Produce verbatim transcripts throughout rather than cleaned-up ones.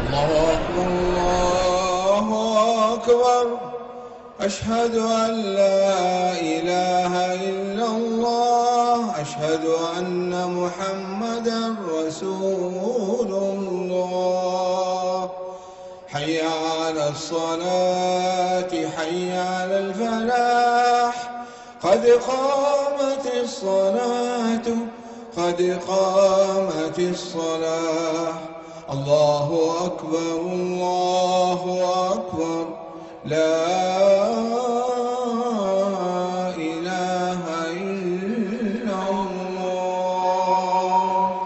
الله أكبر الله أكبر. أشهد أن لا إله إلا الله. أشهد أن محمدا رسول الله. حي على الصلاة حي على الفلاح. قد قامت الصلاة قد قامت الصلاة. الله أكبر الله أكبر. لا إله إلا الله.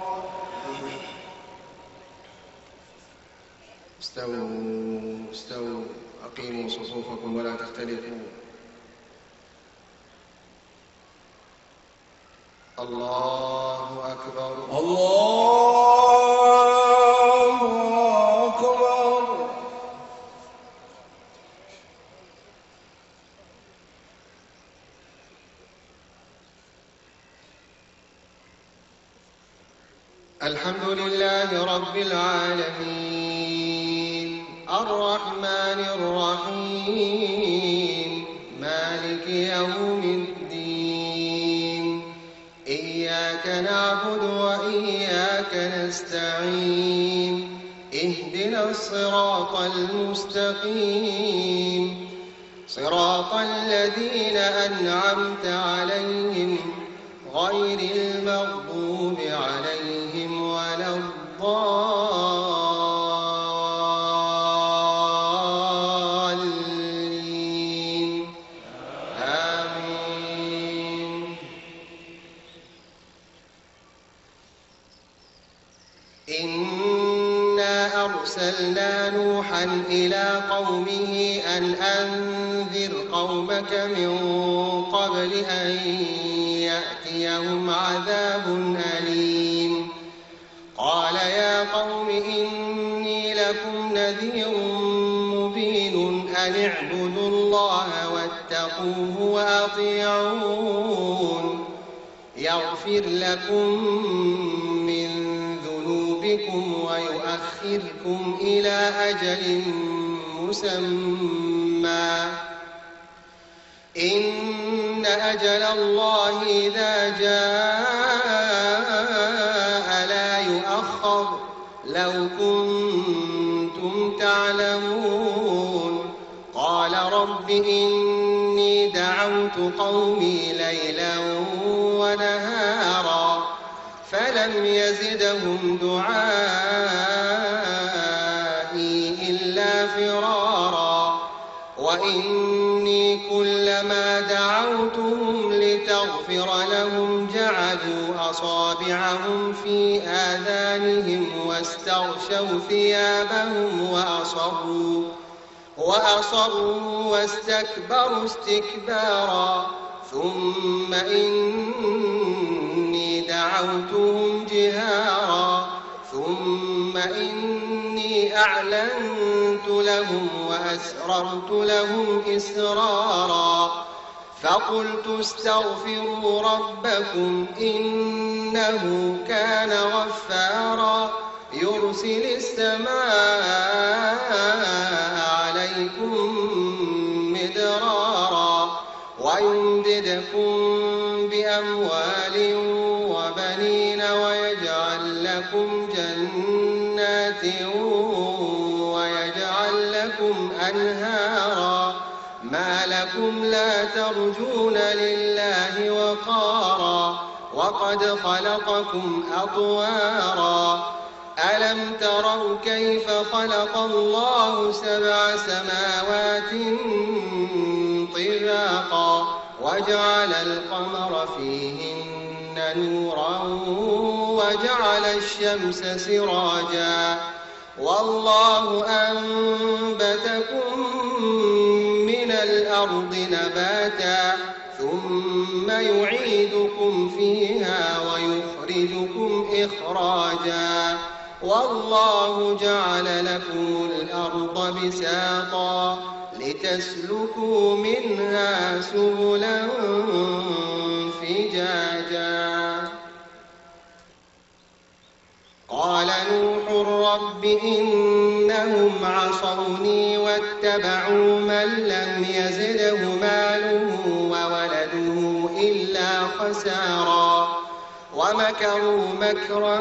استووا استووا أقيموا صفوفكم ولا تختلفوا. الله أكبر الله أكبر. الحمد لله رب العالمين الرحمن الرحيم مالك يوم الدين. إياك نعبد وإياك نستعين. اهدنا الصراط المستقيم صراط الذين أنعمت عليهم غير المغضوب عليهم ولا الضالين. آمين. إنا أرسلنا نوحا إلى قومه أن أنذر قومك من قبل أن يأتيهم عذاب أليم. قال يا قوم إني لكم نذير مبين أن اعبدوا الله واتقوه وأطيعون يغفر لكم من ذنوبكم ويؤخركم إلى أجل مسمى. إن أجل الله إذا جاء لا يؤخر لو كنتم تعلمون. قال رب إني دعوت قومي ليلا ونهارا فلم يزدهم دعائي إلا فرارا. وإني كلما دعوتهم لتغفر لهم جعلوا أصابعهم في آذانهم واستغشوا ثيابهم وأصروا وأصروا واستكبروا استكبارا. ثم إني دعوتهم جهارا ثم إني أعلنت لهم وأسررت لهم إسرارا. فقلت استغفروا ربكم إنه كان غفارا يرسل السماء عليكم مدرارا ويمددكم بأموال وبنين ويجعل لكم جنات ويجعل لكم أنهارا. ما لكم لا ترجون لله وقارا وقد خلقكم أطوارا. ألم تروا كيف خلق الله سبع سماوات طباقا وجعل القمر فيهن نورا وجعل الشمس سراجا. والله أنبتكم من الأرض نباتا ثم يعيدكم فيها ويخرجكم إخراجا. والله جعل لكم الأرض بساطا لتسلكوا منها سبلا فجاجا. قال نوح رب إنهم عصوني واتبعوا من لم يزده ماله وولده إلا خسارا ومكروا مكرا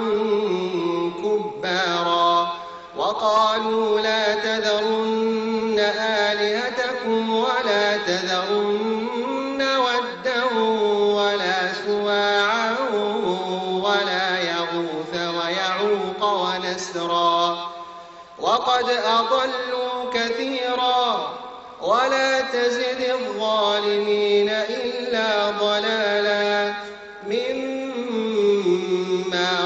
كبارا وقالوا لا تذرن آلهتكم ولا تذرن ودا ولا سواعا ولا يغوث ويعوق ونسرا وقد أضلوا كثيرا ولا تزد الظالمين إلا ضلالا مما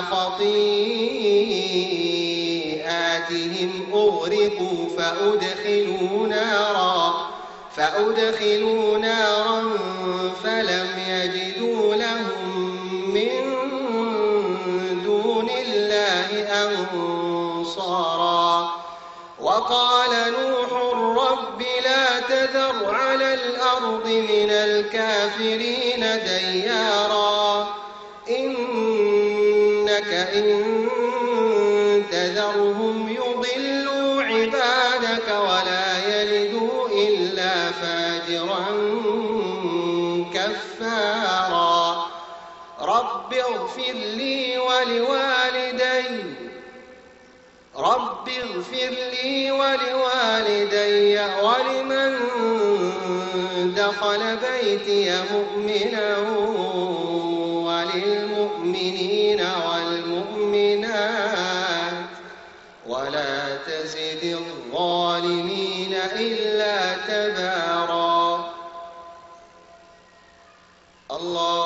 خطيئاتهم أغرقوا فأدخلوا نارا فأدخلوا نارا فلم يجدوا لهم من دون الله أنصارا وقال نوح رب لا تذر على الأرض من الكافرين ديارا إنك إن تذرهم يضلوا عبادك ولا يلدوا إلا فاجرا كفارا رب اغفر لي ولوالدي رب اغفر لي ولوالدي ولمن دخل بيتي مؤمنا وللمؤمنين والمؤمنات ولا تزد الظالمين إلا تبارا الله